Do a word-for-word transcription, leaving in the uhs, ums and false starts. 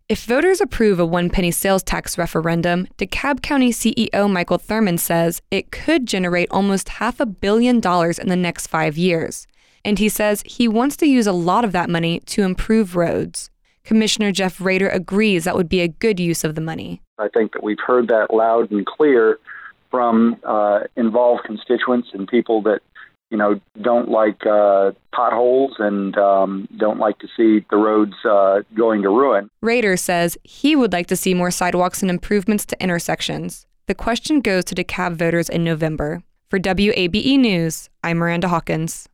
If voters approve a one-penny sales tax referendum, DeKalb County C E O Michael Thurman says it could generate almost half a billion dollars in the next five years. And he says he wants to use a lot of that money to improve roads. Commissioner Jeff Rader agrees that would be a good use of the money. I think that we've heard that loud and clear from uh, involved constituents and people that, you know, don't like uh, potholes and um, don't like to see the roads uh, going to ruin. Rader says he would like to see more sidewalks and improvements to intersections. The question goes to DeKalb voters in November. For W A B E News, I'm Miranda Hawkins.